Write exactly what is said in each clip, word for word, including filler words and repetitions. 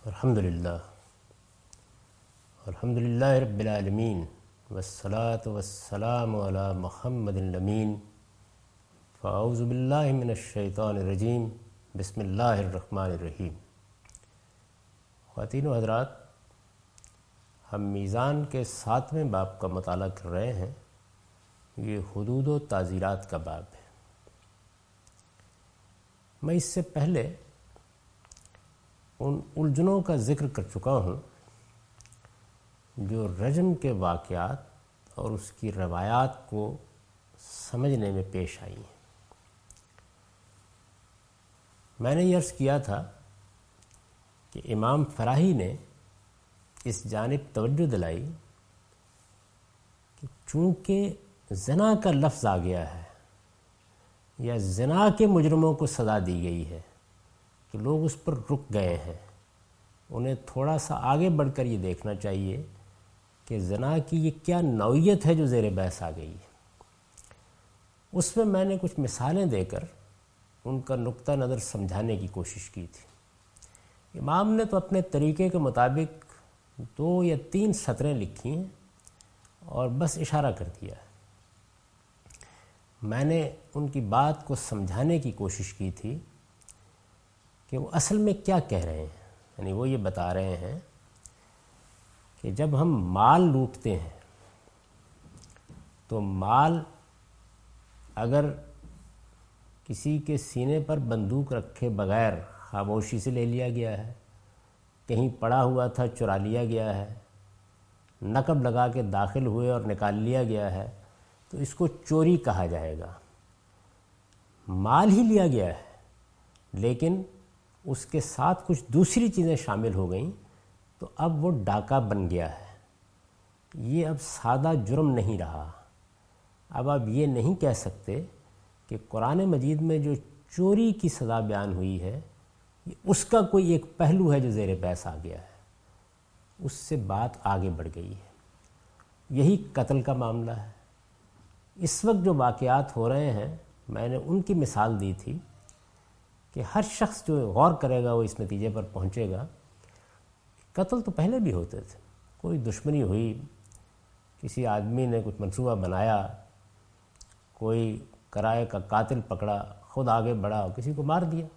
الحمدللہ الحمدللہ رب العالمین والصلاة والسلام علی محمد الامین فاعوذ باللہ من الشیطان الرجیم بسم اللہ الرحمن الرحیم۔ خواتین و حضرات، ہم میزان کے ساتویں باب کا مطالعہ کر رہے ہیں۔ یہ حدود و تعزیرات کا باب ہے۔ میں اس سے پہلے ان الجھنوں کا ذکر کر چکا ہوں جو رجم کے واقعات اور اس کی روایات کو سمجھنے میں پیش آئی ہیں۔ میں نے یہ عرض کیا تھا کہ امام فراہی نے اس جانب توجہ دلائی کہ چونکہ زنا کا لفظ آ گیا ہے یا زنا کے مجرموں کو سزا دی گئی ہے کہ لوگ اس پر رک گئے ہیں، انہیں تھوڑا سا آگے بڑھ کر یہ دیکھنا چاہیے کہ زنا کی یہ کیا نوعیت ہے جو زیر بحث آ گئی ہے۔ اس میں میں نے کچھ مثالیں دے کر ان کا نقطہ نظر سمجھانے کی کوشش کی تھی۔ امام نے تو اپنے طریقے کے مطابق دو یا تین سطریں لکھی ہیں اور بس اشارہ کر دیا ہے۔ میں نے ان کی بات کو سمجھانے کی کوشش کی تھی کہ وہ اصل میں کیا کہہ رہے ہیں۔ یعنی وہ یہ بتا رہے ہیں کہ جب ہم مال لوٹتے ہیں تو مال اگر کسی کے سینے پر بندوق رکھے بغیر خاموشی سے لے لیا گیا ہے، کہیں پڑا ہوا تھا چرا لیا گیا ہے، نقب لگا کے داخل ہوئے اور نکال لیا گیا ہے، تو اس کو چوری کہا جائے گا۔ مال ہی لیا گیا ہے لیکن اس کے ساتھ کچھ دوسری چیزیں شامل ہو گئیں تو اب وہ ڈاکہ بن گیا ہے۔ یہ اب سادہ جرم نہیں رہا۔ اب آپ یہ نہیں کہہ سکتے کہ قرآن مجید میں جو چوری کی سزا بیان ہوئی ہے یہ اس کا کوئی ایک پہلو ہے جو زیر بحث آ گیا ہے۔ اس سے بات آگے بڑھ گئی ہے۔ یہی قتل کا معاملہ ہے۔ اس وقت جو واقعات ہو رہے ہیں، میں نے ان کی مثال دی تھی کہ ہر شخص جو غور کرے گا وہ اس نتیجے پر پہنچے گا۔ قتل تو پہلے بھی ہوتے تھے، کوئی دشمنی ہوئی، کسی آدمی نے کچھ منصوبہ بنایا، کوئی کرائے کا قاتل پکڑا، خود آگے بڑھا اور کسی کو مار دیا۔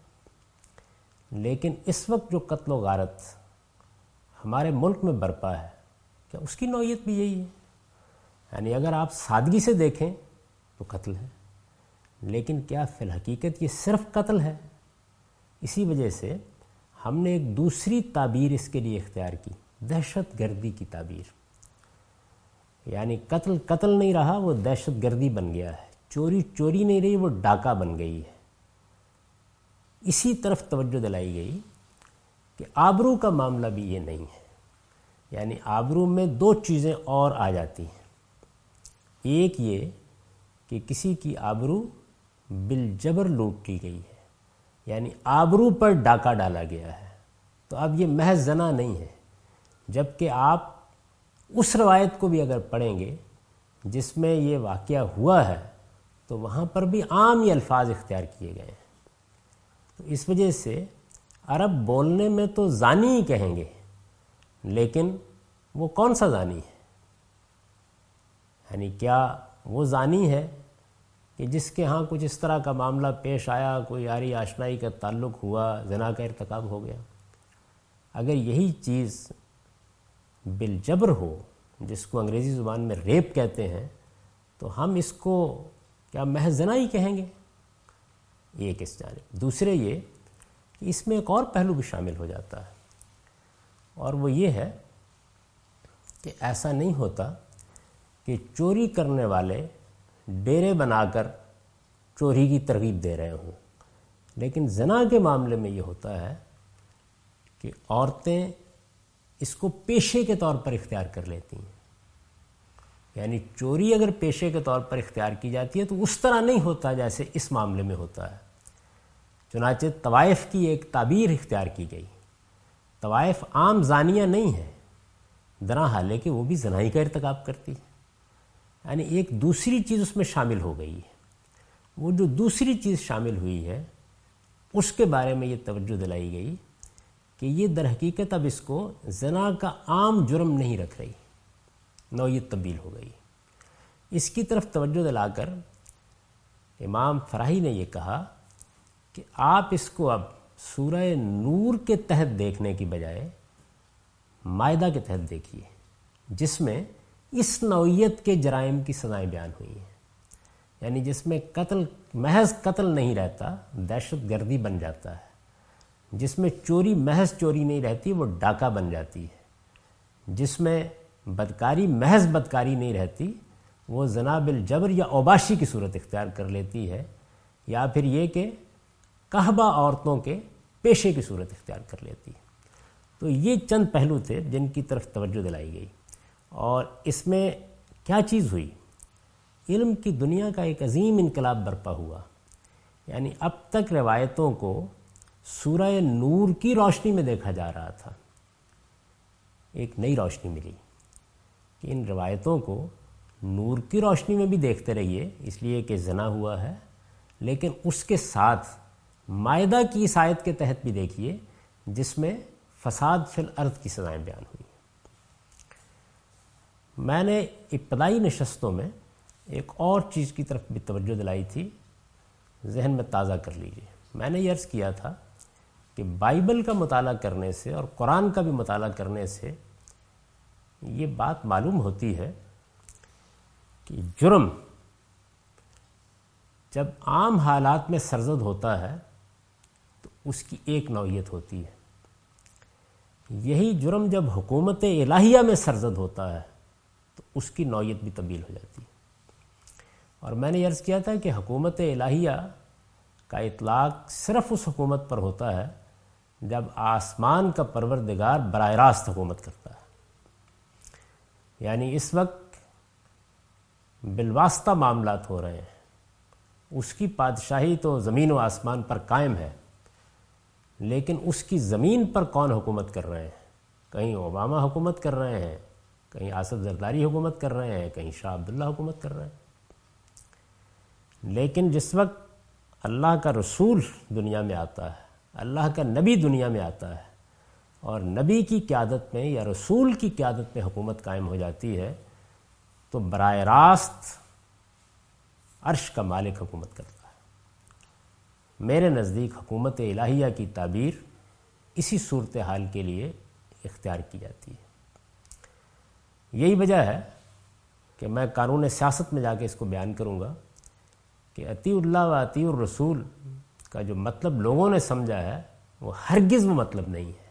لیکن اس وقت جو قتل و غارت ہمارے ملک میں برپا ہے، کیا اس کی نوعیت بھی یہی ہے؟ یعنی اگر آپ سادگی سے دیکھیں تو قتل ہے، لیکن کیا فی الحقیقت یہ صرف قتل ہے؟ اسی وجہ سے ہم نے ایک دوسری تعبیر اس کے لیے اختیار کی، دہشت گردی کی تعبیر۔ یعنی قتل قتل نہیں رہا، وہ دہشت گردی بن گیا ہے۔ چوری چوری نہیں رہی، وہ ڈاکہ بن گئی ہے۔ اسی طرف توجہ دلائی گئی کہ آبرو کا معاملہ بھی یہ نہیں ہے۔ یعنی آبرو میں دو چیزیں اور آ جاتی ہیں۔ ایک یہ کہ کسی کی آبرو بالجبر لوٹ لی گئی ہے، یعنی آبرو پر ڈاکہ ڈالا گیا ہے، تو اب یہ محض زنا نہیں ہے۔ جبکہ آپ اس روایت کو بھی اگر پڑھیں گے جس میں یہ واقعہ ہوا ہے تو وہاں پر بھی عام یہ الفاظ اختیار کیے گئے ہیں۔ تو اس وجہ سے عرب بولنے میں تو زانی ہی کہیں گے، لیکن وہ کون سا زانی ہے؟ یعنی کیا وہ زانی ہے کہ جس کے ہاں کچھ اس طرح کا معاملہ پیش آیا، کوئی یاری آشنائی کا تعلق ہوا، زنا کا ارتکاب ہو گیا؟ اگر یہی چیز بالجبر ہو، جس کو انگریزی زبان میں ریپ کہتے ہیں، تو ہم اس کو کیا محض زنا ہی کہیں گے؟ ایک اس جانب۔ دوسرے یہ کہ اس میں ایک اور پہلو بھی شامل ہو جاتا ہے، اور وہ یہ ہے کہ ایسا نہیں ہوتا کہ چوری کرنے والے ڈیرے بنا کر چوری کی ترغیب دے رہے ہوں، لیکن زنا کے معاملے میں یہ ہوتا ہے کہ عورتیں اس کو پیشے کے طور پر اختیار کر لیتی ہیں۔ یعنی چوری اگر پیشے کے طور پر اختیار کی جاتی ہے تو اس طرح نہیں ہوتا جیسے اس معاملے میں ہوتا ہے۔ چنانچہ طوائف کی ایک تعبیر اختیار کی گئی۔ طوائف عام زانیہ نہیں ہے، درا حالے کہ وہ بھی زنائی کا ارتکاب کرتی ہے۔ یعنی ایک دوسری چیز اس میں شامل ہو گئی ہے۔ وہ جو دوسری چیز شامل ہوئی ہے اس کے بارے میں یہ توجہ دلائی گئی کہ یہ در حقیقت اب اس کو زنا کا عام جرم نہیں رکھ رہی، نوعیت تبدیل ہو گئی۔ اس کی طرف توجہ دلا کر امام فراہی نے یہ کہا کہ آپ اس کو اب سورہ نور کے تحت دیکھنے کی بجائے مائدہ کے تحت دیکھیے، جس میں اس نوعیت کے جرائم کی سزائیں بیان ہوئی ہیں، یعنی جس میں قتل محض قتل نہیں رہتا، دہشت گردی بن جاتا ہے، جس میں چوری محض چوری نہیں رہتی، وہ ڈاکہ بن جاتی ہے، جس میں بدکاری محض بدکاری نہیں رہتی، وہ زنا بالجبر یا اوباشی کی صورت اختیار کر لیتی ہے، یا پھر یہ کہ قحبہ عورتوں کے پیشے کی صورت اختیار کر لیتی ہے۔ تو یہ چند پہلو تھے جن کی طرف توجہ دلائی گئی، اور اس میں کیا چیز ہوئی؟ علم کی دنیا کا ایک عظیم انقلاب برپا ہوا، یعنی اب تک روایتوں کو سورہ نور کی روشنی میں دیکھا جا رہا تھا، ایک نئی روشنی ملی کہ ان روایتوں کو نور کی روشنی میں بھی دیکھتے رہیے، اس لیے کہ زنا ہوا ہے، لیکن اس کے ساتھ مائدہ کی اس آیت کے تحت بھی دیکھیے جس میں فساد فی الارض کی سزائیں بیان ہوئی۔ میں نے ابتدائی نشستوں میں ایک اور چیز کی طرف بھی توجہ دلائی تھی، ذہن میں تازہ کر لیجیے۔ میں نے یہ عرض کیا تھا کہ بائبل کا مطالعہ کرنے سے اور قرآن کا بھی مطالعہ کرنے سے یہ بات معلوم ہوتی ہے کہ جرم جب عام حالات میں سرزد ہوتا ہے تو اس کی ایک نوعیت ہوتی ہے، یہی جرم جب حکومت الہیہ میں سرزد ہوتا ہے تو اس کی نوعیت بھی تبدیل ہو جاتی ہے۔ اور میں نے عرض کیا تھا کہ حکومت الہیہ کا اطلاق صرف اس حکومت پر ہوتا ہے جب آسمان کا پروردگار براہ راست حکومت کرتا ہے، یعنی اس وقت بالواسطہ معاملات ہو رہے ہیں، اس کی بادشاہی تو زمین و آسمان پر قائم ہے، لیکن اس کی زمین پر کون حکومت کر رہے ہیں؟ کہیں اوباما حکومت کر رہے ہیں، کہیں آصف زرداری حکومت کر رہے ہیں، کہیں شاہ عبداللہ حکومت کر رہے ہیں۔ لیکن جس وقت اللہ کا رسول دنیا میں آتا ہے، اللہ کا نبی دنیا میں آتا ہے، اور نبی کی قیادت میں یا رسول کی قیادت میں حکومت قائم ہو جاتی ہے، تو براہ راست عرش کا مالک حکومت کرتا ہے۔ میرے نزدیک حکومت الہیہ کی تعبیر اسی صورتحال کے لیے اختیار کی جاتی ہے۔ یہی وجہ ہے کہ میں قانون سیاست میں جا کے اس کو بیان کروں گا کہ اطیع اللہ و اطیع الرسول کا جو مطلب لوگوں نے سمجھا ہے وہ ہرگز وہ مطلب نہیں ہے۔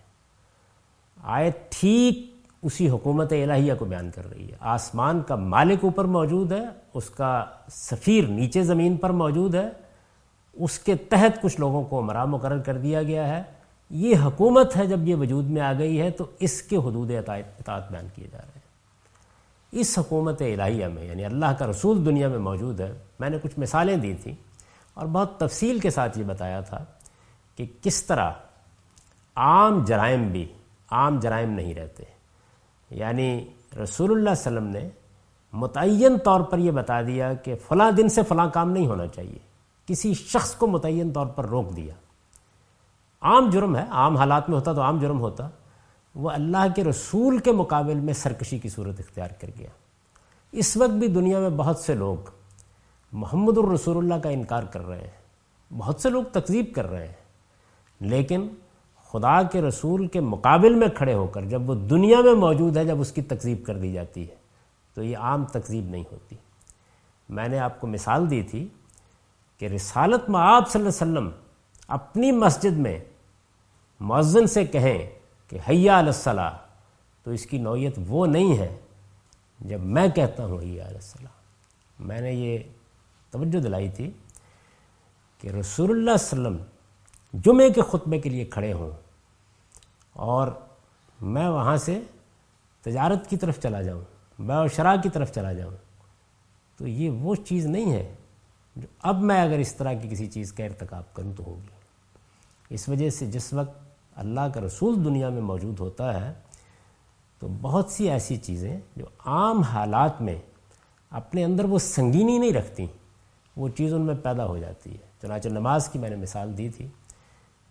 آیت ٹھیک اسی حکومت الہیہ کو بیان کر رہی ہے۔ آسمان کا مالک اوپر موجود ہے، اس کا سفیر نیچے زمین پر موجود ہے، اس کے تحت کچھ لوگوں کو امراء مقرر کر دیا گیا ہے۔ یہ حکومت ہے، جب یہ وجود میں آ گئی ہے تو اس کے حدود اطاعت بیان کیے جا رہے ہیں۔ اس حکومت الہیہ میں یعنی اللہ کا رسول دنیا میں موجود ہے۔ میں نے کچھ مثالیں دی تھیں اور بہت تفصیل کے ساتھ یہ بتایا تھا کہ کس طرح عام جرائم بھی عام جرائم نہیں رہتے، یعنی رسول اللہ صلی اللہ علیہ وسلم نے متعین طور پر یہ بتا دیا کہ فلاں دن سے فلاں کام نہیں ہونا چاہیے، کسی شخص کو متعین طور پر روک دیا۔ عام جرم ہے، عام حالات میں ہوتا تو عام جرم ہوتا، وہ اللہ کے رسول کے مقابل میں سرکشی کی صورت اختیار کر گیا۔ اس وقت بھی دنیا میں بہت سے لوگ محمد الرسول اللہ کا انکار کر رہے ہیں، بہت سے لوگ تکذیب کر رہے ہیں، لیکن خدا کے رسول کے مقابل میں کھڑے ہو کر جب وہ دنیا میں موجود ہے، جب اس کی تکذیب کر دی جاتی ہے تو یہ عام تکذیب نہیں ہوتی۔ میں نے آپ کو مثال دی تھی کہ رسالت میں آپ صلی اللہ علیہ وسلم اپنی مسجد میں مؤذن سے کہیں کہ حیا علی الصلاۃ، تو اس کی نوعیت وہ نہیں ہے جب میں کہتا ہوں حیا علی الصلاۃ۔ میں نے یہ توجہ دلائی تھی کہ رسول اللہ صلی اللہ علیہ وسلم جمعے کے خطبے کے لیے کھڑے ہوں اور میں وہاں سے تجارت کی طرف چلا جاؤں، بیع و شراء کی طرف چلا جاؤں، تو یہ وہ چیز نہیں ہے جو اب میں اگر اس طرح کی کسی چیز کا ارتکاب کروں تو ہوگی۔ اس وجہ سے جس وقت اللہ کا رسول دنیا میں موجود ہوتا ہے تو بہت سی ایسی چیزیں جو عام حالات میں اپنے اندر وہ سنگینی نہیں رکھتی، وہ چیز ان میں پیدا ہو جاتی ہے۔ چنانچہ نماز کی میں نے مثال دی تھی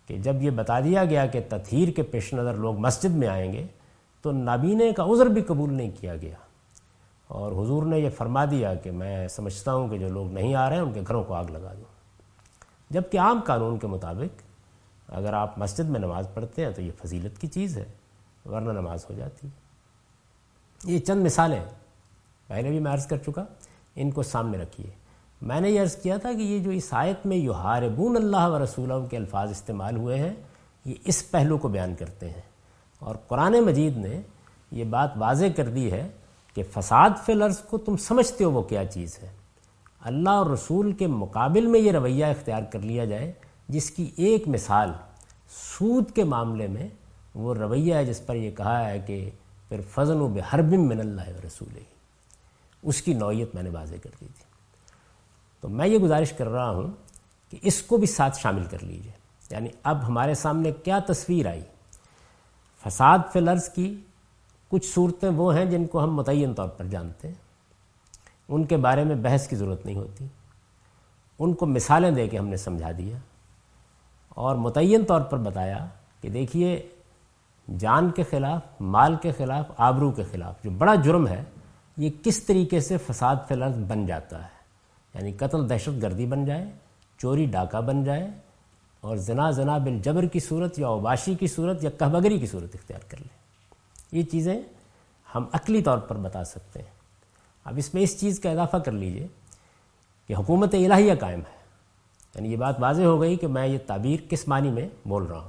کہ جب یہ بتا دیا گیا کہ تطہیر کے پیش نظر لوگ مسجد میں آئیں گے تو نابینے کا عذر بھی قبول نہیں کیا گیا، اور حضور نے یہ فرما دیا کہ میں سمجھتا ہوں کہ جو لوگ نہیں آ رہے ہیں ان کے گھروں کو آگ لگا دوں، جبکہ عام قانون کے مطابق اگر آپ مسجد میں نماز پڑھتے ہیں تو یہ فضیلت کی چیز ہے، ورنہ نماز ہو جاتی ہے۔ یہ چند مثالیں پہلے بھی میں عرض کر چکا، ان کو سامنے رکھیے۔ میں نے یہ عرض کیا تھا کہ یہ جو اس آیت میں یحاربون اللہ و رسولہ کے الفاظ استعمال ہوئے ہیں یہ اس پہلو کو بیان کرتے ہیں، اور قرآن مجید نے یہ بات واضح کر دی ہے کہ فساد فی الارض کو تم سمجھتے ہو وہ کیا چیز ہے، اللہ اور رسول کے مقابل میں یہ رویہ اختیار کر لیا جائے جس کی ایک مثال سود کے معاملے میں وہ رویہ ہے جس پر یہ کہا ہے کہ پھر فَضْنُوا بِحَرْبٍ مِّنَ اللَّهِ وَرَسُولِهِ، اس کی نوعیت میں نے واضح کر دی تھی۔ تو میں یہ گزارش کر رہا ہوں کہ اس کو بھی ساتھ شامل کر لیجئے، یعنی اب ہمارے سامنے کیا تصویر آئی؟ فساد فی الارض کی کچھ صورتیں وہ ہیں جن کو ہم متعین طور پر جانتے ہیں، ان کے بارے میں بحث کی ضرورت نہیں ہوتی، ان کو مثالیں دے کے ہم نے سمجھا دیا اور متعین طور پر بتایا کہ دیکھیے جان کے خلاف، مال کے خلاف، آبرو کے خلاف جو بڑا جرم ہے یہ کس طریقے سے فساد فی الارض بن جاتا ہے، یعنی قتل دہشت گردی بن جائے، چوری ڈاکہ بن جائے، اور زنا زنا بالجبر کی صورت یا اوباشی کی صورت یا کہبگری کی صورت اختیار کر لے۔ یہ چیزیں ہم عقلی طور پر بتا سکتے ہیں۔ اب اس میں اس چیز کا اضافہ کر لیجئے کہ حکومت الہیہ قائم ہے، یعنی یہ بات واضح ہو گئی کہ میں یہ تعبیر کس معنی میں بول رہا ہوں۔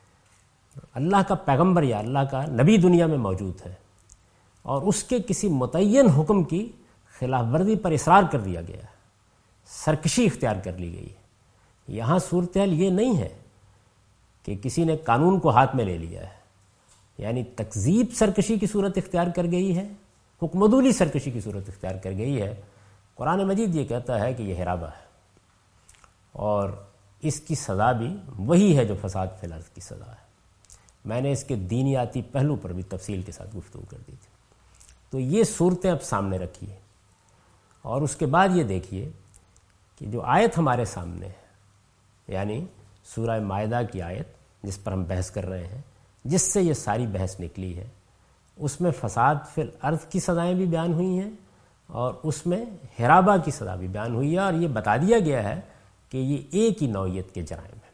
اللہ کا پیغمبر یا اللہ کا نبی دنیا میں موجود ہے اور اس کے کسی متعین حکم کی خلاف ورزی پر اصرار کر دیا گیا ہے، سرکشی اختیار کر لی گئی ہے۔ یہاں صورتحال یہ نہیں ہے کہ کسی نے قانون کو ہاتھ میں لے لیا ہے، یعنی تکذیب سرکشی کی صورت اختیار کر گئی ہے، حکم عدولی سرکشی کی صورت اختیار کر گئی ہے۔ قرآن مجید یہ کہتا ہے کہ یہ ہرابہ ہے، اور اس کی سزا بھی وہی ہے جو فساد فی الارض کی سزا ہے۔ میں نے اس کے دینیاتی پہلو پر بھی تفصیل کے ساتھ گفتگو کر دی تھی۔ تو یہ صورتیں اب سامنے رکھیے، اور اس کے بعد یہ دیکھیے کہ جو آیت ہمارے سامنے ہے، یعنی سورہ مائدہ کی آیت جس پر ہم بحث کر رہے ہیں، جس سے یہ ساری بحث نکلی ہے، اس میں فساد فی الارض کی سزائیں بھی بیان ہوئی ہیں اور اس میں ہرابہ کی سزا بھی بیان ہوئی ہے، اور یہ بتا دیا گیا ہے کہ یہ ایک ہی نوعیت کے جرائم ہیں۔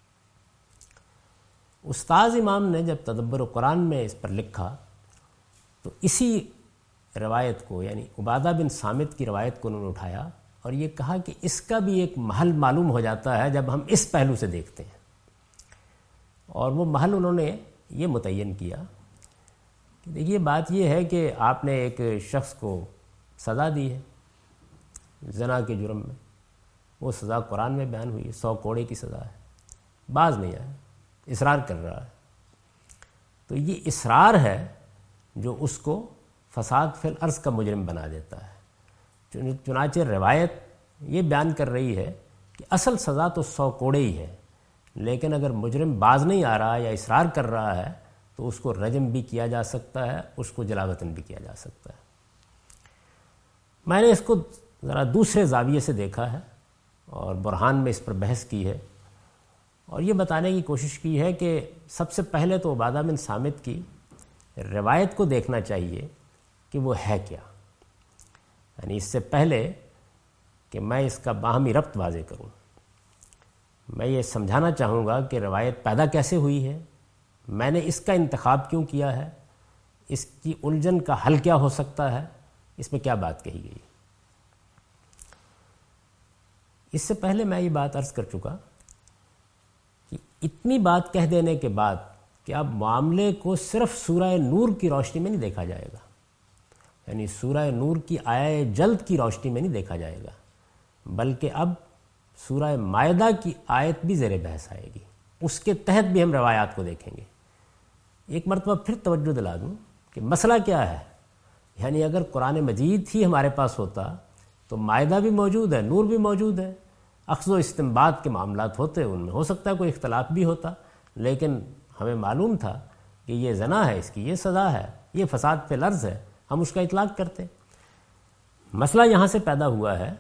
استاذ امام نے جب تدبر قرآن میں اس پر لکھا تو اسی روایت کو، یعنی عبادہ بن صامت کی روایت کو انہوں نے اٹھایا اور یہ کہا کہ اس کا بھی ایک محل معلوم ہو جاتا ہے جب ہم اس پہلو سے دیکھتے ہیں، اور وہ محل انہوں نے یہ متعین کیا کہ دیکھیے بات یہ ہے کہ آپ نے ایک شخص کو سزا دی ہے زنا کے جرم میں، وہ سزا قرآن میں بیان ہوئی ہے، سو کوڑے کی سزا ہے، باز نہیں آیا، اصرار کر رہا ہے، تو یہ اصرار ہے جو اس کو فساد فی الارض کا مجرم بنا دیتا ہے۔ چنانچہ روایت یہ بیان کر رہی ہے کہ اصل سزا تو سو کوڑے ہی ہے، لیکن اگر مجرم باز نہیں آ رہا یا اصرار کر رہا ہے تو اس کو رجم بھی کیا جا سکتا ہے، اس کو جلاوطن بھی کیا جا سکتا ہے۔ میں نے اس کو ذرا دوسرے زاویے سے دیکھا ہے اور برہان میں اس پر بحث کی ہے، اور یہ بتانے کی کوشش کی ہے کہ سب سے پہلے تو عبادہ بن صامت کی روایت کو دیکھنا چاہیے کہ وہ ہے کیا، یعنی اس سے پہلے کہ میں اس کا باہمی ربط واضح کروں، میں یہ سمجھانا چاہوں گا کہ روایت پیدا کیسے ہوئی ہے، میں نے اس کا انتخاب کیوں کیا ہے، اس کی الجھن کا حل کیا ہو سکتا ہے، اس میں کیا بات کہی گئی۔ اس سے پہلے میں یہ بات عرض کر چکا کہ اتنی بات کہہ دینے کے بعد کہ اب معاملے کو صرف سورہ نور کی روشنی میں نہیں دیکھا جائے گا، یعنی سورہ نور کی آیہ جلد کی روشنی میں نہیں دیکھا جائے گا، بلکہ اب سورہ مائدہ کی آیت بھی زیر بحث آئے گی، اس کے تحت بھی ہم روایات کو دیکھیں گے۔ ایک مرتبہ پھر توجہ دلا دوں کہ مسئلہ کیا ہے، یعنی اگر قرآن مجید ہی ہمارے پاس ہوتا تو مائدہ بھی موجود ہے، نور بھی موجود ہے، اخذ و استنباط کے معاملات ہوتے، ان میں ہو سکتا ہے کوئی اختلاف بھی ہوتا، لیکن ہمیں معلوم تھا کہ یہ زنا ہے، اس کی یہ سزا ہے، یہ فساد فی الارض ہے، ہم اس کا اطلاق کرتے۔ مسئلہ یہاں سے پیدا ہوا ہے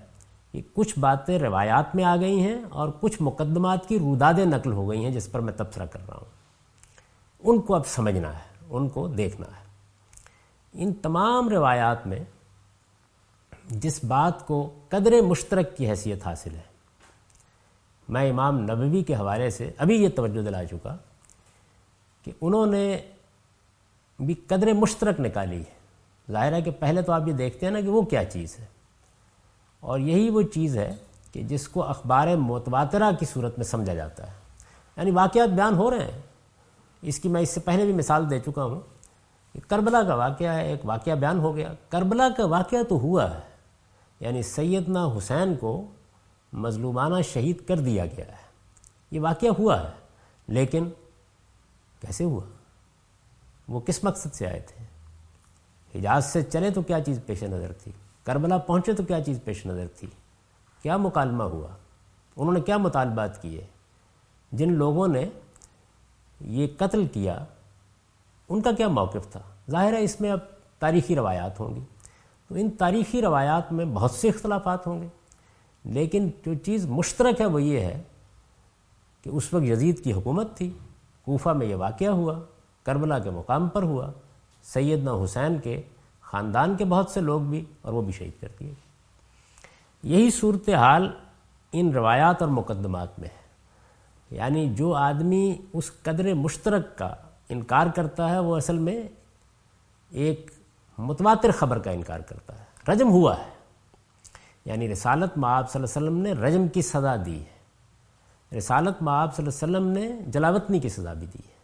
کہ کچھ باتیں روایات میں آ گئی ہیں اور کچھ مقدمات کی روداد نقل ہو گئی ہیں جس پر میں تبصرہ کر رہا ہوں. ان کو اب سمجھنا ہے، ان کو دیکھنا ہے. ان تمام روایات میں جس بات کو قدر مشترک کی حیثیت حاصل ہے، میں امام نووی کے حوالے سے ابھی یہ توجہ دلا چکا کہ انہوں نے بھی قدر مشترک نکالی ہے. ظاہر ہے کہ پہلے تو آپ یہ دیکھتے ہیں نا کہ وہ کیا چیز ہے، اور یہی وہ چیز ہے کہ جس کو اخبار متواترہ کی صورت میں سمجھا جاتا ہے. یعنی واقعات بیان ہو رہے ہیں. اس کی میں اس سے پہلے بھی مثال دے چکا ہوں کہ کربلا کا واقعہ ہے، ایک واقعہ بیان ہو گیا. کربلا کا واقعہ تو ہوا ہے، یعنی سیدنا حسین کو مظلومانہ شہید کر دیا گیا ہے، یہ واقعہ ہوا ہے. لیکن کیسے ہوا؟ وہ کس مقصد سے آئے تھے؟ حجاز سے چلے تو کیا چیز پیش نظر تھی؟ کربلا پہنچے تو کیا چیز پیش نظر تھی؟ کیا مکالمہ ہوا؟ انہوں نے کیا مطالبات کیے؟ جن لوگوں نے یہ قتل کیا ان کا کیا موقف تھا؟ ظاہر ہے اس میں اب تاریخی روایات ہوں گی، تو ان تاریخی روایات میں بہت سے اختلافات ہوں گے، لیکن جو چیز مشترک ہے وہ یہ ہے کہ اس وقت یزید کی حکومت تھی، کوفہ میں یہ واقعہ ہوا، کربلا کے مقام پر ہوا، سیدنا حسین کے خاندان کے بہت سے لوگ بھی، اور وہ بھی شہید کر دیے. یہی صورتحال ان روایات اور مقدمات میں ہے. یعنی جو آدمی اس قدر مشترک کا انکار کرتا ہے وہ اصل میں ایک متواتر خبر کا انکار کرتا ہے. رجم ہوا ہے، یعنی رسالت مآب صلی اللہ علیہ وسلم نے رجم کی سزا دی ہے، رسالت مآب صلی اللہ علیہ وسلم نے جلاوطنی کی سزا بھی دی ہے.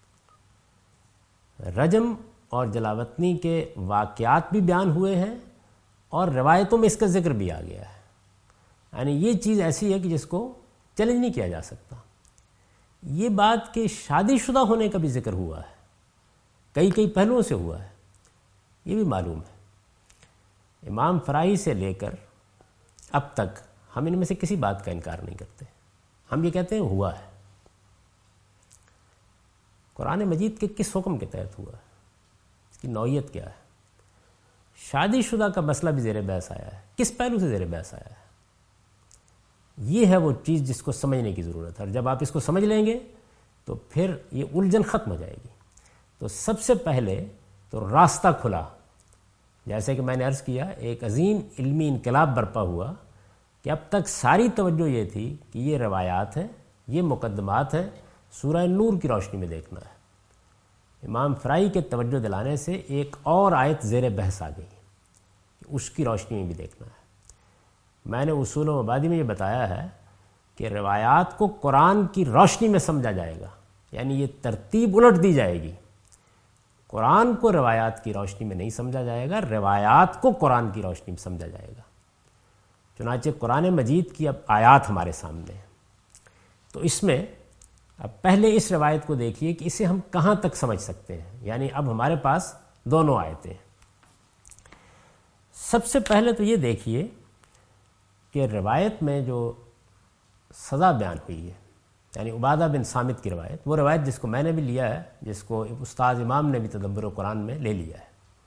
رجم اور جلاوطنی کے واقعات بھی بیان ہوئے ہیں اور روایتوں میں اس کا ذکر بھی آ گیا ہے. یعنی یہ چیز ایسی ہے کہ جس کو چیلنج نہیں کیا جا سکتا. یہ بات کہ شادی شدہ ہونے کا بھی ذکر ہوا ہے، کئی کئی پہلوؤں سے ہوا ہے، یہ بھی معلوم ہے. امام فرائی سے لے کر اب تک ہم ان میں سے کسی بات کا انکار نہیں کرتے. ہم یہ کہتے ہیں ہوا ہے. قرآن مجید کے کس حکم کے تحت ہوا ہے، اس کی نوعیت کیا ہے؟ شادی شدہ کا مسئلہ بھی زیر بحث آیا ہے، کس پہلو سے زیر بحث آیا ہے؟ یہ ہے وہ چیز جس کو سمجھنے کی ضرورت ہے، اور جب آپ اس کو سمجھ لیں گے تو پھر یہ الجھن ختم ہو جائے گی. تو سب سے پہلے تو راستہ کھلا، جیسے کہ میں نے عرض کیا، ایک عظیم علمی انقلاب برپا ہوا کہ اب تک ساری توجہ یہ تھی کہ یہ روایات ہیں، یہ مقدمات ہیں، سورہ نور کی روشنی میں دیکھنا ہے. امام فرائی کے توجہ دلانے سے ایک اور آیت زیر بحث آ گئی، اس کی روشنی میں بھی دیکھنا ہے. میں نے اصول و مبادی میں یہ بتایا ہے کہ روایات کو قرآن کی روشنی میں سمجھا جائے گا، یعنی یہ ترتیب الٹ دی جائے گی. قرآن کو روایات کی روشنی میں نہیں سمجھا جائے گا، روایات کو قرآن کی روشنی میں سمجھا جائے گا. چنانچہ قرآن مجید کی اب آیات ہمارے سامنے ہیں، تو اس میں اب پہلے اس روایت کو دیکھیے کہ اسے ہم کہاں تک سمجھ سکتے ہیں. یعنی اب ہمارے پاس دونوں آیتیں ہیں. سب سے پہلے تو یہ دیکھیے کہ روایت میں جو سزا بیان ہوئی ہے، یعنی عبادہ بن صامت کی روایت، وہ روایت جس کو میں نے بھی لیا ہے، جس کو استاد امام نے بھی تدبر قرآن میں لے لیا ہے،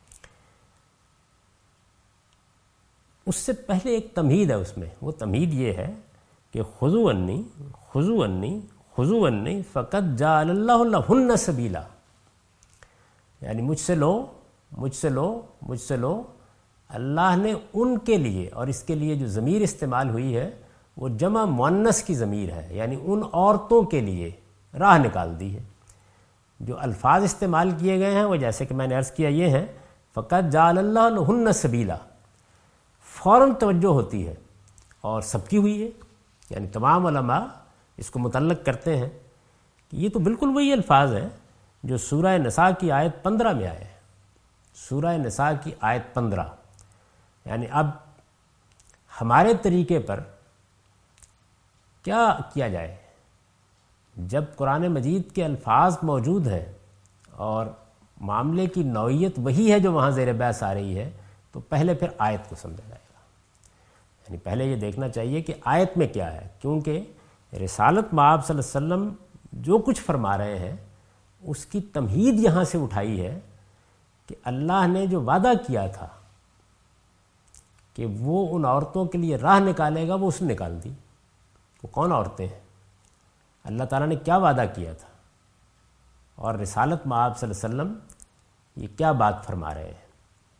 اس سے پہلے ایک تمہید ہے اس میں. وہ تمہید یہ ہے کہ خذو انی خذو انی خذو انی فقط جعل اللہ لہن سبیلا، یعنی مجھ سے لو مجھ سے لو مجھ سے لو اللہ نے ان کے لیے، اور اس کے لیے جو ضمیر استعمال ہوئی ہے وہ جمع مؤنث کی ضمیر ہے، یعنی ان عورتوں کے لیے راہ نکال دی ہے. جو الفاظ استعمال کیے گئے ہیں وہ جیسے کہ میں نے عرض کیا یہ ہیں، فقط جعل اللہ لہن سبیلا، فوراً توجہ ہوتی ہے اور سب کی ہوئی ہے. یعنی تمام علماء اس کو متعلق کرتے ہیں کہ یہ تو بالکل وہی الفاظ ہیں جو سورہ نساء کی آیت پندرہ میں آئے ہیں. سورہ نساء کی آیت پندرہ، یعنی اب ہمارے طریقے پر کیا کیا جائے؟ جب قرآن مجید کے الفاظ موجود ہیں اور معاملے کی نوعیت وہی ہے جو وہاں زیر بحث آ رہی ہے، تو پہلے پھر آیت کو سمجھا جائے گا. یعنی پہلے یہ دیکھنا چاہیے کہ آیت میں کیا ہے، کیونکہ رسالت مآب صلی اللہ علیہ وسلم جو کچھ فرما رہے ہیں اس کی تمہید یہاں سے اٹھائی ہے کہ اللہ نے جو وعدہ کیا تھا کہ وہ ان عورتوں کے لیے راہ نکالے گا، وہ اس نے نکال دی۔ وہ کون عورتیں ہیں؟ اللہ تعالیٰ نے کیا وعدہ کیا تھا، اور رسالت مآب صلی اللہ علیہ وسلم یہ کیا بات فرما رہے ہیں،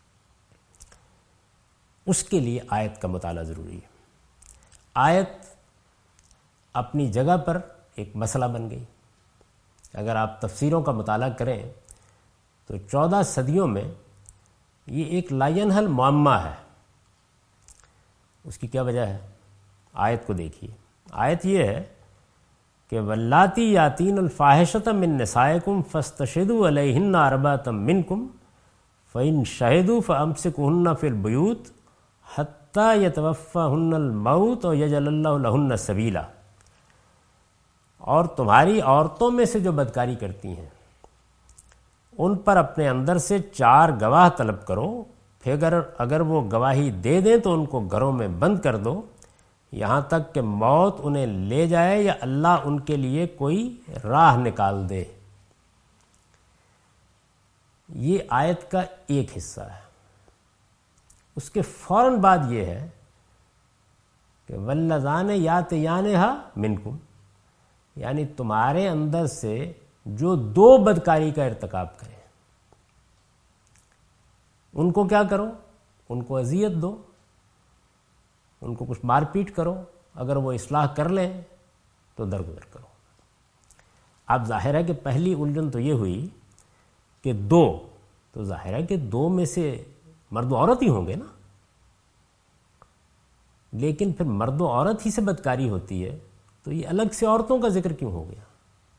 اس کے لیے آیت کا مطالعہ ضروری ہے۔ آیت اپنی جگہ پر ایک مسئلہ بن گئی۔ اگر آپ تفسیروں کا مطالعہ کریں تو چودہ صدیوں میں یہ ایک لا ینحل معمہ ہے۔ اس کی کیا وجہ ہے؟ آیت کو دیکھیے۔ آیت یہ ہے کہ واللاتی یاتین الفاحشۃ من نسائکم فاستشہدوا علیہن اربعۃ منکم فإن شہدوا فامسکوہن فی البیوت حتی یتوفاہن الموت اور یجعل اللہ لہن سبیلا۔ اور تمہاری عورتوں میں سے جو بدکاری کرتی ہیں ان پر اپنے اندر سے چار گواہ طلب کرو، پھر اگر اگر وہ گواہی دے دیں تو ان کو گھروں میں بند کر دو یہاں تک کہ موت انہیں لے جائے یا اللہ ان کے لیے کوئی راہ نکال دے۔ یہ آیت کا ایک حصہ ہے۔ اس کے فوراً بعد یہ ہے کہ واللذان یاتیانہا منکم، یعنی تمہارے اندر سے جو دو بدکاری کا ارتکاب کریں ان کو کیا کرو؟ ان کو اذیت دو، ان کو کچھ مار پیٹ کرو، اگر وہ اصلاح کر لیں تو درگزر کرو۔ اب ظاہر ہے کہ پہلی الجھن تو یہ ہوئی کہ دو، تو ظاہر ہے کہ دو میں سے مرد و عورت ہی ہوں گے نا، لیکن پھر مرد و عورت ہی سے بدکاری ہوتی ہے تو یہ الگ سے عورتوں کا ذکر کیوں ہو گیا؟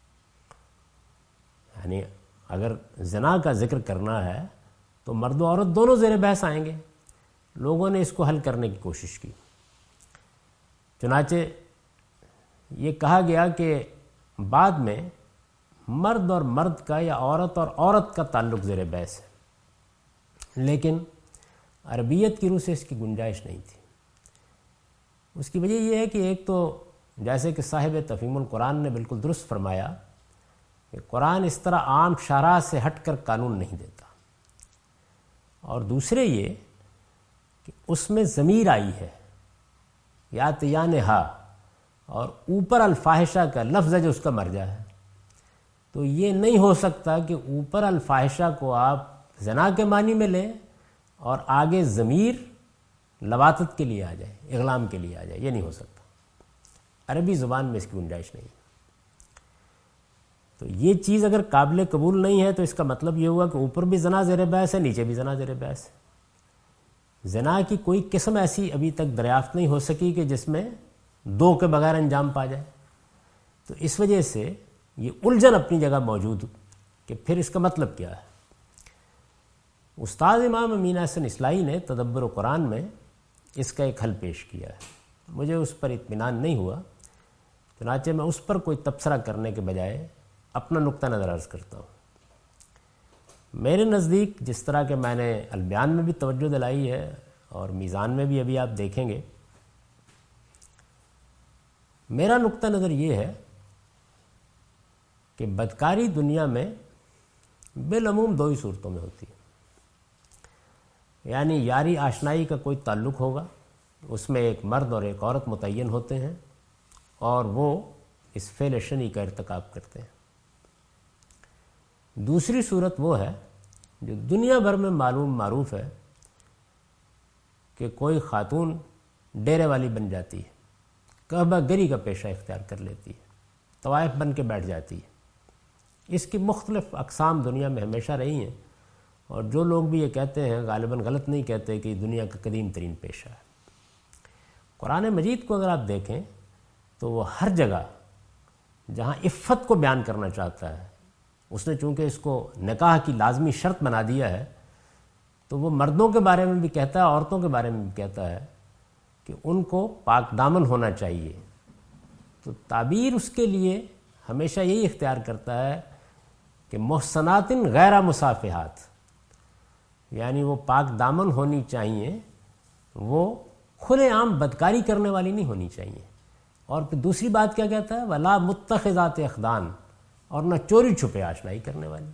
یعنی اگر زنا کا ذکر کرنا ہے تو مرد و عورت دونوں زیر بحث آئیں گے۔ لوگوں نے اس کو حل کرنے کی کوشش کی، چنانچہ یہ کہا گیا کہ بعد میں مرد اور مرد کا یا عورت اور عورت کا تعلق زیر بحث ہے، لیکن عربیت کی روح سے اس کی گنجائش نہیں تھی۔ اس کی وجہ یہ ہے کہ ایک تو جیسے کہ صاحب تفہیم القرآن نے بالکل درست فرمایا کہ قرآن اس طرح عام شرع سے ہٹ کر قانون نہیں دیتا، اور دوسرے یہ کہ اس میں ضمیر آئی ہے یاتیانہا، اور اوپر الفاحشہ کا لفظ ہے جو اس کا مرجع ہے، تو یہ نہیں ہو سکتا کہ اوپر الفاحشہ کو آپ زنا کے معنی میں لیں اور آگے ضمیر لواطت کے لیے آ جائے، اغلام کے لیے آ جائے، یہ نہیں ہو سکتا۔ عربی زبان میں اس کی گنجائش نہیں۔ تو یہ چیز اگر قابل قبول نہیں ہے تو اس کا مطلب یہ ہوا کہ اوپر بھی زنا زیر بحث ہے، نیچے بھی زنا زیر بحث ہے۔ زنا کی کوئی قسم ایسی ابھی تک دریافت نہیں ہو سکی کہ جس میں دو کے بغیر انجام پا جائے، تو اس وجہ سے یہ الجھن اپنی جگہ موجود کہ پھر اس کا مطلب کیا ہے۔ استاد امام امین احسن اصلاحی نے تدبر قرآن میں اس کا ایک حل پیش کیا ہے، مجھے اس پر اطمینان نہیں ہوا، چنانچہ میں اس پر کوئی تبصرہ کرنے کے بجائے اپنا نقطہ نظر عرض کرتا ہوں۔ میرے نزدیک جس طرح کہ میں نے البیان میں بھی توجہ دلائی ہے اور میزان میں بھی ابھی آپ دیکھیں گے، میرا نقطہ نظر یہ ہے کہ بدکاری دنیا میں بالعموم دو ہی صورتوں میں ہوتی ہے، یعنی یاری آشنائی کا کوئی تعلق ہوگا، اس میں ایک مرد اور ایک عورت متعین ہوتے ہیں اور وہ اس فعل شنی کا ارتکاب کرتے ہیں۔ دوسری صورت وہ ہے جو دنیا بھر میں معلوم معروف ہے کہ کوئی خاتون ڈیرے والی بن جاتی ہے، کعبہ گری کا پیشہ اختیار کر لیتی ہے، طوائف بن کے بیٹھ جاتی ہے۔ اس کی مختلف اقسام دنیا میں ہمیشہ رہی ہیں، اور جو لوگ بھی یہ کہتے ہیں غالباً غلط نہیں کہتے کہ یہ دنیا کا قدیم ترین پیشہ ہے۔ قرآن مجید کو اگر آپ دیکھیں تو وہ ہر جگہ جہاں عفت کو بیان کرنا چاہتا ہے، اس نے چونکہ اس کو نکاح کی لازمی شرط بنا دیا ہے، تو وہ مردوں کے بارے میں بھی کہتا ہے، عورتوں کے بارے میں بھی کہتا ہے کہ ان کو پاک دامن ہونا چاہیے۔ تو تعبیر اس کے لیے ہمیشہ یہی اختیار کرتا ہے کہ محسنات غیر مصافحات، یعنی وہ پاک دامن ہونی چاہیے، وہ کھلے عام بدکاری کرنے والی نہیں ہونی چاہیے۔ اور پھر دوسری بات کیا کہتا ہے؟ ولا متخذات اخدان، اور نہ چوری چھپے آشنائی کرنے والی۔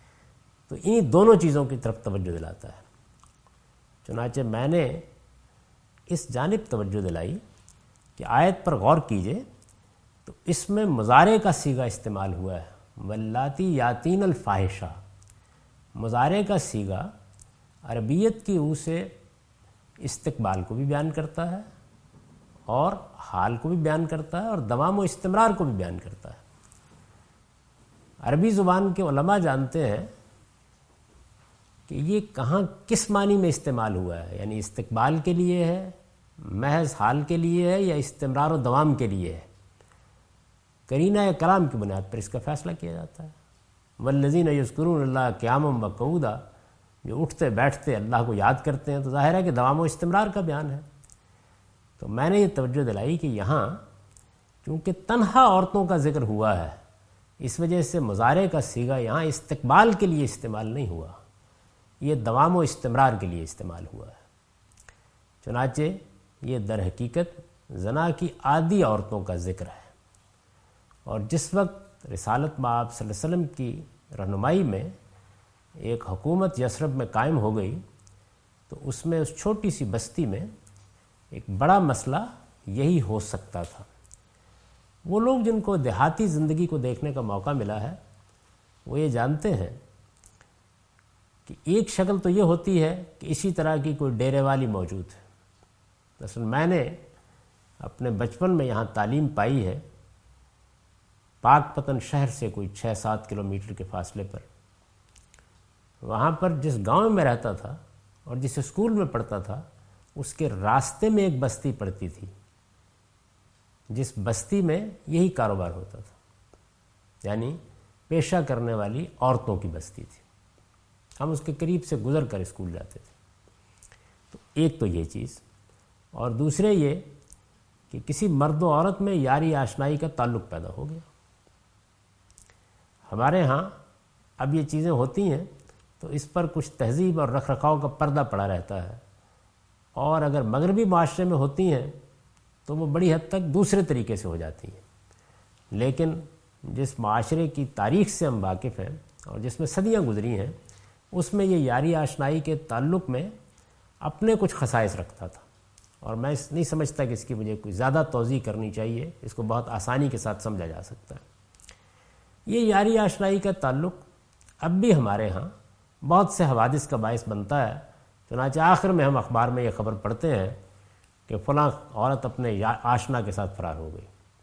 تو انہی دونوں چیزوں کی طرف توجہ دلاتا ہے۔ چنانچہ میں نے اس جانب توجہ دلائی کہ آیت پر غور کیجئے تو اس میں مضارع کا صیغہ استعمال ہوا ہے، واللاتی یاتین الفاحشہ۔ مضارع کا صیغہ عربیت کی او سے استقبال کو بھی بیان کرتا ہے اور حال کو بھی بیان کرتا ہے اور دوام و استمرار کو بھی بیان کرتا ہے۔ عربی زبان کے علماء جانتے ہیں کہ یہ کہاں کس معنی میں استعمال ہوا ہے، یعنی استقبال کے لیے ہے، محض حال کے لیے ہے، یا استمرار و دوام کے لیے ہے۔ قرینہ یا کلام کی بنیاد پر اس کا فیصلہ کیا جاتا ہے۔ والذین یذکرون اللہ قیاما وقعودا، جو اٹھتے بیٹھتے اللہ کو یاد کرتے ہیں، تو ظاہر ہے کہ دوام و استمرار کا بیان ہے۔ تو میں نے یہ توجہ دلائی کہ یہاں چونکہ تنہا عورتوں کا ذکر ہوا ہے، اس وجہ سے مضارع کا صیغہ یہاں استقبال کے لیے استعمال نہیں ہوا، یہ دوام و استمرار کے لیے استعمال ہوا ہے۔ چنانچہ یہ در حقیقت زنا کی عادی عورتوں کا ذکر ہے، اور جس وقت رسالت مآب صلی اللہ علیہ وسلم کی رہنمائی میں ایک حکومت یثرب میں قائم ہو گئی تو اس میں اس چھوٹی سی بستی میں ایک بڑا مسئلہ یہی ہو سکتا تھا۔ وہ لوگ جن کو دیہاتی زندگی کو دیکھنے کا موقع ملا ہے وہ یہ جانتے ہیں کہ ایک شکل تو یہ ہوتی ہے کہ اسی طرح کی کوئی ڈیرے والی موجود ہے۔ دراصل میں نے اپنے بچپن میں یہاں تعلیم پائی ہے، پاک پتن شہر سے کوئی چھ سات کلومیٹر کے فاصلے پر۔ وہاں پر جس گاؤں میں رہتا تھا اور جس اسکول میں پڑھتا تھا، اس کے راستے میں ایک بستی پڑتی تھی، جس بستی میں یہی کاروبار ہوتا تھا، یعنی پیشہ کرنے والی عورتوں کی بستی تھی۔ ہم اس کے قریب سے گزر کر اسکول جاتے تھے۔ تو ایک تو یہ چیز، اور دوسرے یہ کہ کسی مرد و عورت میں یاری آشنائی کا تعلق پیدا ہو گیا۔ ہمارے ہاں اب یہ چیزیں ہوتی ہیں تو اس پر کچھ تہذیب اور رکھ رکھاؤ کا پردہ پڑا رہتا ہے، اور اگر مغربی معاشرے میں ہوتی ہیں تو وہ بڑی حد تک دوسرے طریقے سے ہو جاتی ہیں۔ لیکن جس معاشرے کی تاریخ سے ہم واقف ہیں اور جس میں صدیاں گزری ہیں، اس میں یہ یاری آشنائی کے تعلق میں اپنے کچھ خصائص رکھتا تھا، اور میں اس نہیں سمجھتا کہ اس کی مجھے کوئی زیادہ توضیح کرنی چاہیے، اس کو بہت آسانی کے ساتھ سمجھا جا سکتا ہے۔ یہ یاری آشنائی کا تعلق اب بھی ہمارے ہاں بہت سے حوادث کا باعث بنتا ہے۔ چنانچہ آخر میں ہم اخبار میں یہ خبر پڑھتے ہیں کہ فلاں عورت اپنے آشنا کے ساتھ فرار ہو گئی۔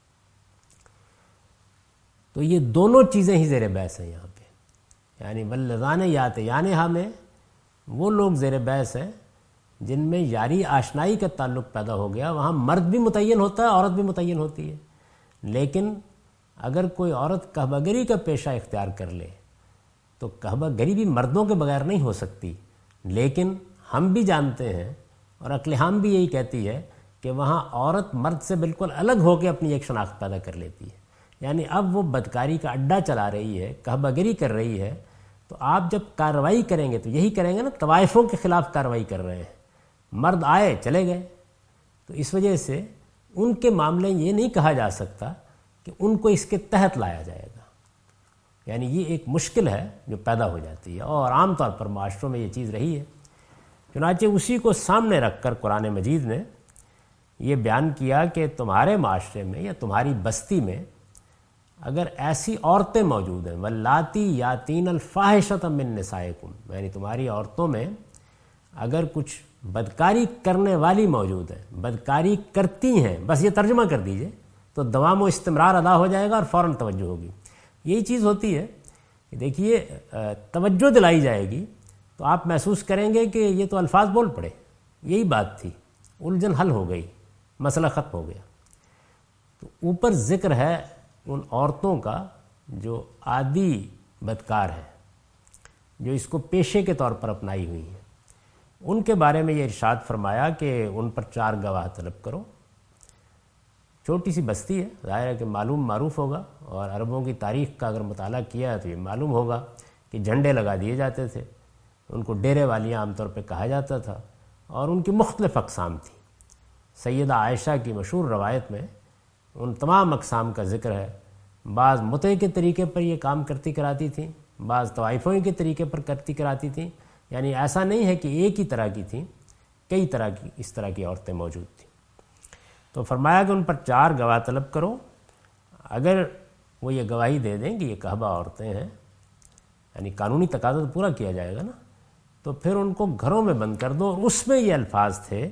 تو یہ دونوں چیزیں ہی زیر بحث ہیں یہاں پہ، یعنی واللذان یاتیانہا میں وہ لوگ زیر بحث ہیں جن میں یاری آشنائی کا تعلق پیدا ہو گیا۔ وہاں مرد بھی متعین ہوتا ہے، عورت بھی متعین ہوتی ہے، لیکن اگر کوئی عورت کعبہ گری کا پیشہ اختیار کر لے تو کعبہ گری بھی مردوں کے بغیر نہیں ہو سکتی۔ لیکن ہم بھی جانتے ہیں اور عقل عام بھی یہی کہتی ہے کہ وہاں عورت مرد سے بالکل الگ ہو کے اپنی ایک شناخت پیدا کر لیتی ہے، یعنی اب وہ بدکاری کا اڈا چلا رہی ہے، کعبہ گری کر رہی ہے، تو آپ جب کارروائی کریں گے تو یہی کریں گے نا، طوائفوں کے خلاف کارروائی کر رہے ہیں، مرد آئے چلے گئے۔ تو اس وجہ سے ان کے معاملے یہ نہیں کہا جا سکتا کہ ان کو اس کے تحت لایا جائے گا، یعنی یہ ایک مشکل ہے جو پیدا ہو جاتی ہے، اور عام طور پر معاشروں میں یہ چیز رہی ہے۔ چنانچہ اسی کو سامنے رکھ کر قرآن مجید نے یہ بیان کیا کہ تمہارے معاشرے میں یا تمہاری بستی میں اگر ایسی عورتیں موجود ہیں، واللاتی یاتین الفاحشۃ من نسائکم، یعنی تمہاری عورتوں میں اگر کچھ بدکاری کرنے والی موجود ہیں، بدکاری کرتی ہیں، بس یہ ترجمہ کر دیجئے تو دوام و استمرار ادا ہو جائے گا اور فوراً توجہ ہوگی۔ یہی چیز ہوتی ہے کہ دیکھیے توجہ دلائی جائے گی تو آپ محسوس کریں گے کہ یہ تو الفاظ بول پڑے، یہی بات تھی، الجھن حل ہو گئی، مسئلہ ختم ہو گیا۔ تو اوپر ذکر ہے ان عورتوں کا جو عادی بدکار ہیں، جو اس کو پیشے کے طور پر اپنائی ہوئی ہیں، ان کے بارے میں یہ ارشاد فرمایا کہ ان پر چار گواہ طلب کرو۔ چھوٹی سی بستی ہے، ظاہر ہے کہ معلوم معروف ہوگا، اور عربوں کی تاریخ کا اگر مطالعہ کیا ہے تو یہ معلوم ہوگا کہ جھنڈے لگا دیے جاتے تھے، ان کو ڈیرے والیاں عام طور پہ کہا جاتا تھا، اور ان کی مختلف اقسام تھیں۔ سیدہ عائشہ کی مشہور روایت میں ان تمام اقسام کا ذکر ہے۔ بعض متع کے طریقے پر یہ کام کرتی کراتی تھیں، بعض طوائفوں کے طریقے پر کرتی کراتی تھیں، یعنی ایسا نہیں ہے کہ ایک ہی طرح کی تھیں، کئی طرح کی اس طرح کی عورتیں موجود تھیں. تو فرمایا کہ ان پر چار گواہ طلب کرو، اگر وہ یہ گواہی دے دیں کہ یہ کعبہ عورتیں ہیں، یعنی قانونی تقاضا تو پورا کیا جائے گا نا، تو پھر ان کو گھروں میں بند کر دو. اس میں یہ الفاظ تھے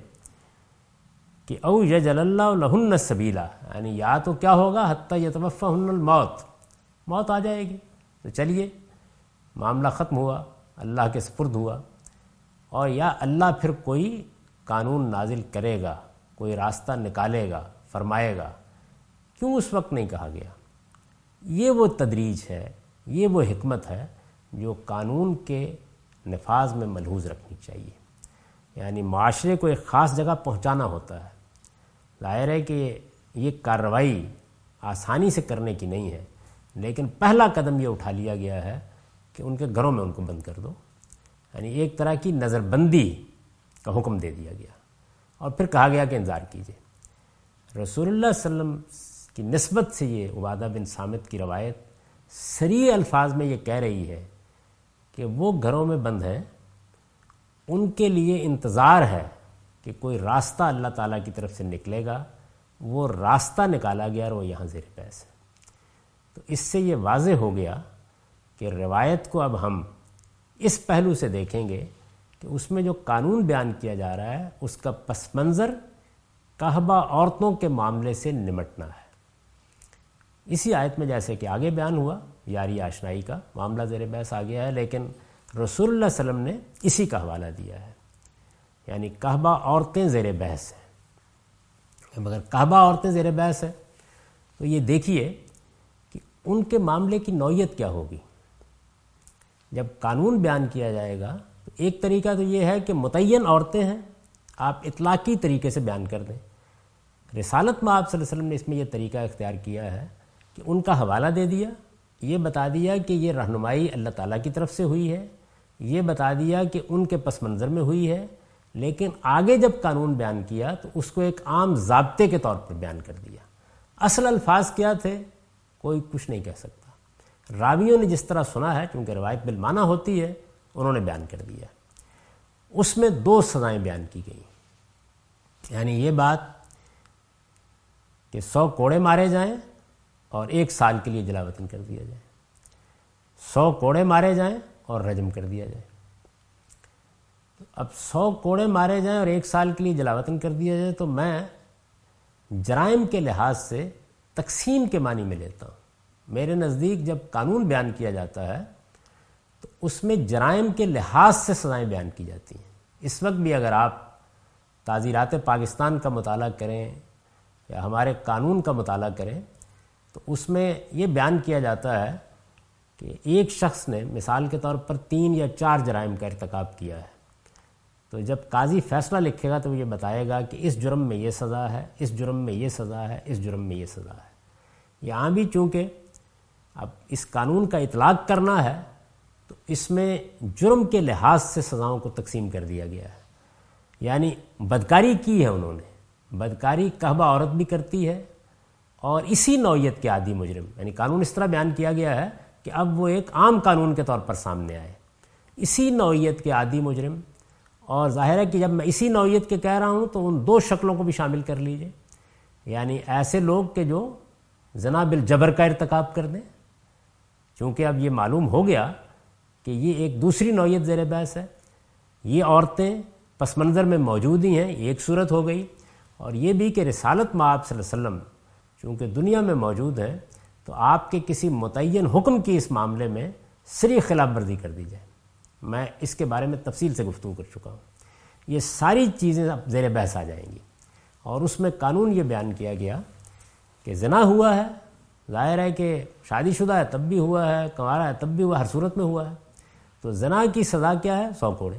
کہ او یجعل اللہ لہن سبیلا، یعنی یا تو کیا ہوگا حتی یتوفاہن الموت، موت آ جائے گی تو چلیے معاملہ ختم ہوا، اللہ کے سپرد ہوا، اور یا اللہ پھر کوئی قانون نازل کرے گا، کوئی راستہ نکالے گا، فرمائے گا. کیوں اس وقت نہیں کہا گیا؟ یہ وہ تدریج ہے، یہ وہ حکمت ہے جو قانون کے نفاذ میں ملحوظ رکھنی چاہیے. یعنی معاشرے کو ایک خاص جگہ پہنچانا ہوتا ہے. ظاہر ہے کہ یہ کارروائی آسانی سے کرنے کی نہیں ہے، لیکن پہلا قدم یہ اٹھا لیا گیا ہے کہ ان کے گھروں میں ان کو بند کر دو. یعنی ایک طرح کی نظر بندی کا حکم دے دیا گیا، اور پھر کہا گیا کہ انتظار کیجیے. رسول اللہ صلی اللہ علیہ وسلم کی نسبت سے یہ عبادہ بن صامت کی روایت صریح الفاظ میں یہ کہہ رہی ہے کہ وہ گھروں میں بند ہیں، ان کے لیے انتظار ہے کہ کوئی راستہ اللہ تعالیٰ کی طرف سے نکلے گا. وہ راستہ نکالا گیا اور وہ یہاں زیر بحث ہے. تو اس سے یہ واضح ہو گیا کہ روایت کو اب ہم اس پہلو سے دیکھیں گے کہ اس میں جو قانون بیان کیا جا رہا ہے اس کا پس منظر کعبہ عورتوں کے معاملے سے نمٹنا ہے. اسی آیت میں جیسے کہ آگے بیان ہوا یاری آشنائی کا معاملہ زیر بحث آ گیا ہے، لیکن رسول اللہ صلی اللہ علیہ وسلم نے اسی کا حوالہ دیا ہے. یعنی کعبہ عورتیں زیر بحث ہیں. مگر کعبہ عورتیں زیر بحث ہیں تو یہ دیکھیے کہ ان کے معاملے کی نوعیت کیا ہوگی. جب قانون بیان کیا جائے گا تو ایک طریقہ تو یہ ہے کہ متعین عورتیں ہیں، آپ اطلاقی طریقے سے بیان کر دیں. رسالت میں آپ صلی اللہ علیہ وسلم نے اس میں یہ طریقہ اختیار کیا ہے کہ ان کا حوالہ دے دیا، یہ بتا دیا کہ یہ رہنمائی اللہ تعالیٰ کی طرف سے ہوئی ہے، یہ بتا دیا کہ ان کے پس منظر میں ہوئی ہے، لیکن آگے جب قانون بیان کیا تو اس کو ایک عام ضابطے کے طور پر بیان کر دیا. اصل الفاظ کیا تھے کوئی کچھ نہیں کہہ سکتا. راویوں نے جس طرح سنا ہے، چونکہ روایت بالمعنی ہوتی ہے، انہوں نے بیان کر دیا. اس میں دو سزائیں بیان کی گئیں. یعنی یہ بات کہ سو کوڑے مارے جائیں اور ایک سال کے لیے جلا وطن کر دیا جائے، سو کوڑے مارے جائیں اور رجم کر دیا جائے. اب سو کوڑے مارے جائیں اور ایک سال کے لیے جلا وطن کر دیا جائے تو میں جرائم کے لحاظ سے تقسیم کے معنی میں لیتا ہوں. میرے نزدیک جب قانون بیان کیا جاتا ہے تو اس میں جرائم کے لحاظ سے سزائیں بیان کی جاتی ہیں. اس وقت بھی اگر آپ تعزیرات پاکستان کا مطالعہ کریں یا ہمارے قانون کا مطالعہ کریں تو اس میں یہ بیان کیا جاتا ہے کہ ایک شخص نے مثال کے طور پر تین یا چار جرائم کا ارتکاب کیا ہے، تو جب قاضی فیصلہ لکھے گا تو وہ یہ بتائے گا کہ اس جرم میں یہ سزا ہے، اس جرم میں یہ سزا ہے، اس جرم میں یہ سزا ہے. یہاں بھی چونکہ اب اس قانون کا اطلاق کرنا ہے تو اس میں جرم کے لحاظ سے سزاؤں کو تقسیم کر دیا گیا ہے. یعنی بدکاری کی ہے انہوں نے، بدکاری کعبہ عورت بھی کرتی ہے، اور اسی نوعیت کے عادی مجرم، یعنی قانون اس طرح بیان کیا گیا ہے کہ اب وہ ایک عام قانون کے طور پر سامنے آئے، اسی نوعیت کے عادی مجرم. اور ظاہر ہے کہ جب میں اسی نوعیت کے کہہ رہا ہوں تو ان دو شکلوں کو بھی شامل کر لیجئے. یعنی ایسے لوگ کہ جو زنا بالجبر کا ارتکاب کر دیں، چونکہ اب یہ معلوم ہو گیا کہ یہ ایک دوسری نوعیت زیر بحث ہے. یہ عورتیں پس منظر میں موجود ہی ہیں، یہ ایک صورت ہو گئی. اور یہ بھی کہ رسالت میں آپ صلی اللہ علیہ وسلم چونکہ دنیا میں موجود ہیں تو آپ کے کسی متعین حکم کی اس معاملے میں صریح خلاف ورزی کر دی جائے. میں اس کے بارے میں تفصیل سے گفتگو کر چکا ہوں. یہ ساری چیزیں اب زیر بحث آ جائیں گی. اور اس میں قانون یہ بیان کیا گیا کہ زنا ہوا ہے، ظاہر ہے کہ شادی شدہ ہے تب بھی ہوا ہے، کنوارا ہے تب بھی ہوا، ہر صورت میں ہوا ہے. تو زنا کی سزا کیا ہے؟ سو کوڑے.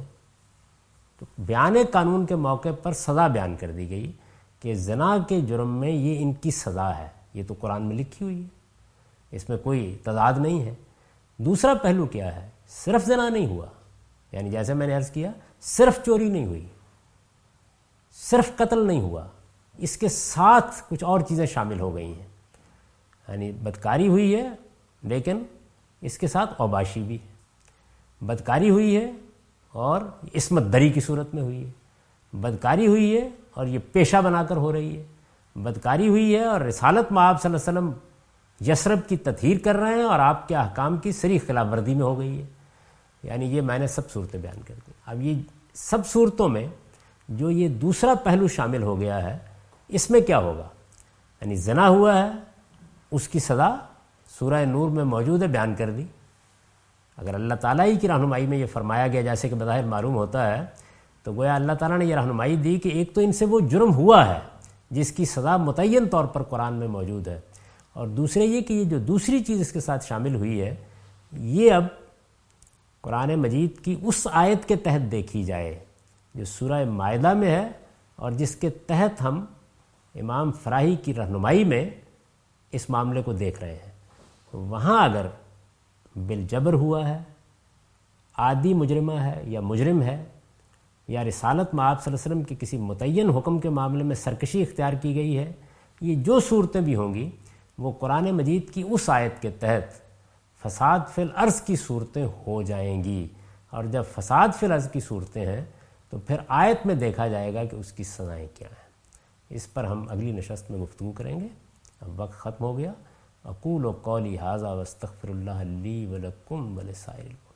تو بیان قانون کے موقع پر سزا بیان کر دی گئی کہ زنا کے جرم میں یہ ان کی سزا ہے. یہ تو قرآن میں لکھی ہوئی ہے، اس میں کوئی تضاد نہیں ہے. دوسرا پہلو کیا ہے؟ صرف زنا نہیں ہوا، یعنی جیسے میں نے عرض کیا صرف چوری نہیں ہوئی، صرف قتل نہیں ہوا، اس کے ساتھ کچھ اور چیزیں شامل ہو گئی ہیں. یعنی بدکاری ہوئی ہے لیکن اس کے ساتھ اوباشی بھی ہے، بدکاری ہوئی ہے اور عصمت دری کی صورت میں ہوئی ہے. بدکاری ہوئی ہے اور یہ پیشہ بنا کر ہو رہی ہے، بدکاری ہوئی ہے اور رسالت مآب صلی اللہ علیہ وسلم یثرب کی تطہیر کر رہے ہیں اور آپ کے احکام کی صریح خلاف ورزی میں ہو گئی ہے۔ یعنی یہ میں نے سب صورتیں بیان کر دی۔ اب یہ سب صورتوں میں جو یہ دوسرا پہلو شامل ہو گیا ہے، اس میں کیا ہوگا؟ یعنی زنا ہوا ہے، اس کی سزا سورہ نور میں موجود ہے، بیان کر دی۔ اگر اللہ تعالیٰ ہی کی رہنمائی میں یہ فرمایا گیا جیسے کہ بظاہر معلوم ہوتا ہے، تو گویا اللہ تعالیٰ نے یہ رہنمائی دی کہ ایک تو ان سے وہ جرم ہوا ہے جس کی سزا متعین طور پر قرآن میں موجود ہے، اور دوسرے یہ کہ یہ جو دوسری چیز اس کے ساتھ شامل ہوئی ہے، یہ اب قرآن مجید کی اس آیت کے تحت دیکھی جائے جو سورہ مائدہ میں ہے اور جس کے تحت ہم امام فراہی کی رہنمائی میں اس معاملے کو دیکھ رہے ہیں۔ وہاں اگر بالجبر ہوا ہے، عادی مجرمہ ہے یا مجرم ہے، یا رسالت مآب صلی اللہ علیہ وسلم کے کسی متعین حکم کے معاملے میں سرکشی اختیار کی گئی ہے، یہ جو صورتیں بھی ہوں گی وہ قرآن مجید کی اس آیت کے تحت فساد فی الارض کی صورتیں ہو جائیں گی، اور جب فساد فی الارض کی صورتیں ہیں تو پھر آیت میں دیکھا جائے گا کہ اس کی سزائیں کیا ہیں۔ اس پر ہم اگلی نشست میں گفتگو کریں گے۔ اب وقت ختم ہو گیا۔ اقول قولی ھذا واستغفر اللہ لی ولکم ولسائر